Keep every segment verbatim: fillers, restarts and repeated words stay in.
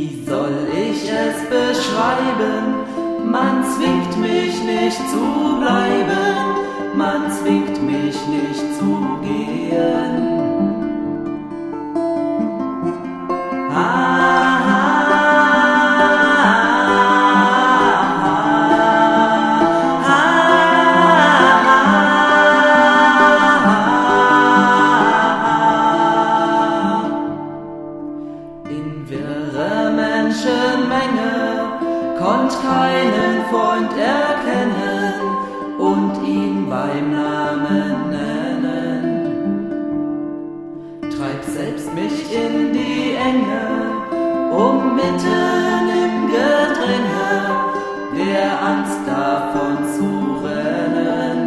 Wie soll ich es beschreiben? Man zwingt mich nicht zu bleiben, man zwingt mich nicht zu gehen. In wirrer Menschenmenge konnt keinen Freund erkennen und ihn beim Namen nennen. Treib selbst mich in die Enge, um mitten im Gedränge der Angst davon zu rennen.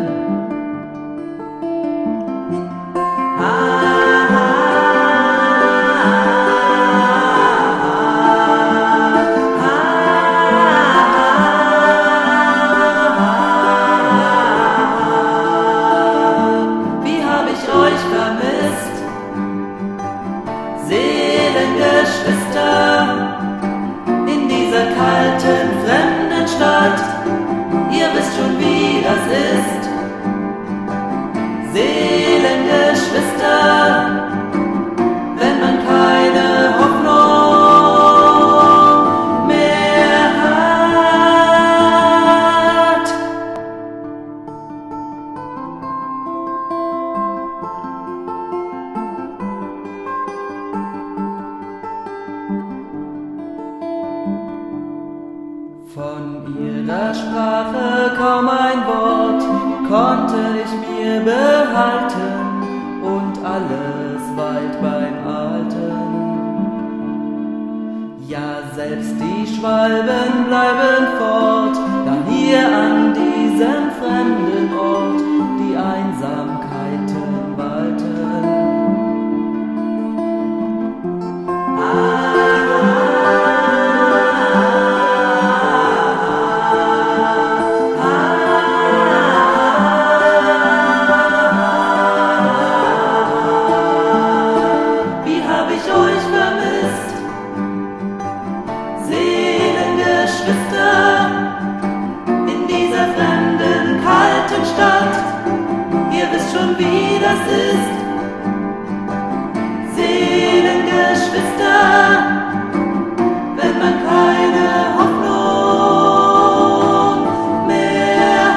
Seelengeschwister, in dieser kalten, fremden Stadt, ihr wisst schon, wie das ist. Seelengeschwister, wenn man keine Hoffnung mehr hat. Von ihrer Sprache kaum ein Wort konnte ich mir behalten und alles weit beim Alten. Ja, selbst die Schwalben bleiben fort, da hier an diesem fremden Ort die Einsamkeiten walten. In dieser fremden, kalten Stadt, ihr wisst schon, wie das ist. Seelengeschwister, wenn man keine Hoffnung mehr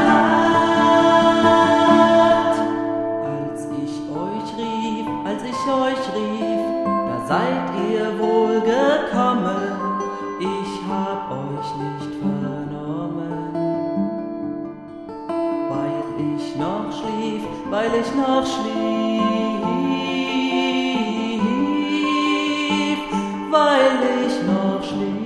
hat. Als ich euch rief, als ich euch rief, da seid ihr wohl gekommen. Ich hab euch nicht vernommen, weil ich noch schlief, weil ich noch schlief, weil ich noch schlief.